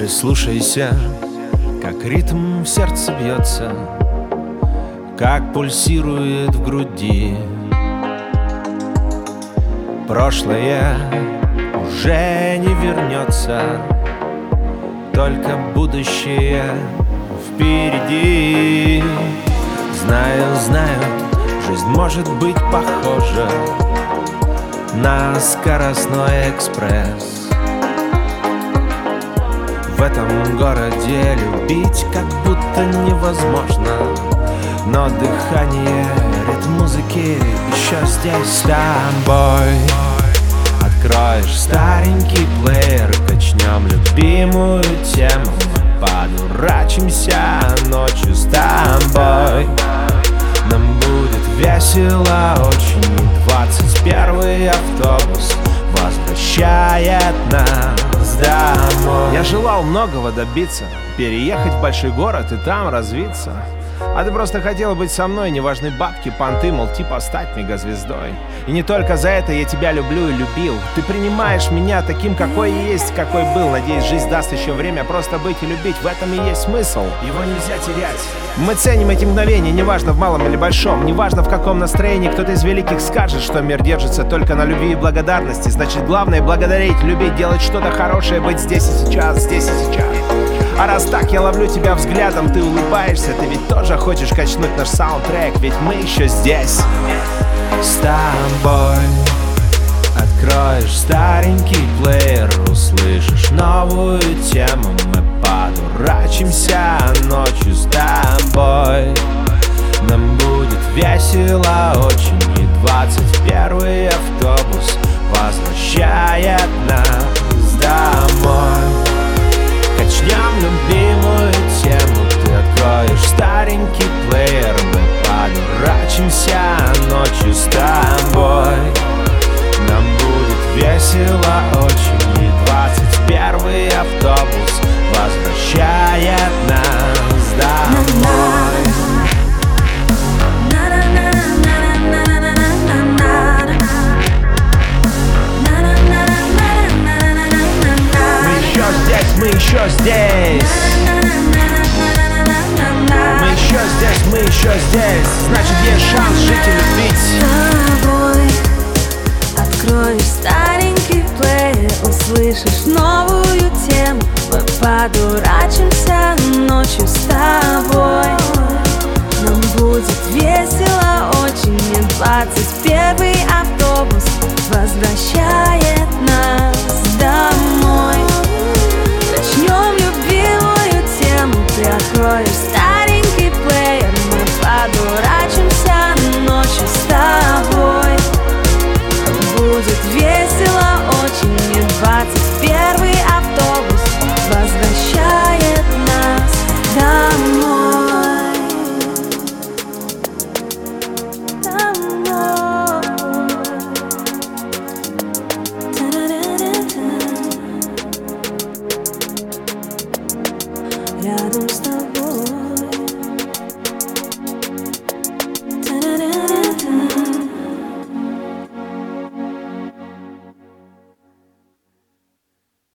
Прислушайся, как ритм в сердце бьется, как пульсирует в груди. Прошлое уже не вернется, только будущее впереди. Знаю, знаю, жизнь может быть похожа на скоростной экспресс. В этом городе любить как будто невозможно, но дыхание, ритм музыки еще здесь с тобой. Откроешь старенький плеер, качнем любимую тему, мы подурачимся ночью с тобой. Нам будет весело очень, 21-й автобус возвращает нас домой. Я желал многого добиться, переехать в большой город и там развиться. А ты просто хотела быть со мной, неважны бабки, понты, мол, типа стать мегазвездой. И не только за это я тебя люблю и любил. Ты принимаешь меня таким, какой есть, какой был. Надеюсь, жизнь даст еще время просто быть и любить. В этом и есть смысл, его нельзя терять. Мы ценим эти мгновения, неважно в малом или большом, неважно в каком настроении. Кто-то из великих скажет, что мир держится только на любви и благодарности. Значит, главное благодарить, любить, делать что-то хорошее, быть здесь и сейчас, здесь и сейчас. А раз так, я ловлю тебя взглядом, ты улыбаешься, ты ведь тоже хочешь качнуть наш саундтрек, ведь мы еще здесь с тобой. Откроешь старенький плеер, услышишь новую тему, мы подурачимся ночью с тобой. Нам будет весело очень, и 21-й автобус возвращает нас домой. Качнем любимую тему, ты откроешь старенький плеер, мы подурачимся ночью с тобой. Нам будет весело очень, и 21-й автобус возвращает нас домой. Мы еще здесь. Мы еще здесь, мы еще здесь. Значит, есть шанс жить и любить. С тобой откроешь старенький плеер, услышишь новую тему, мы подурачимся ночью с тобой. Нам будет весело очень, и 20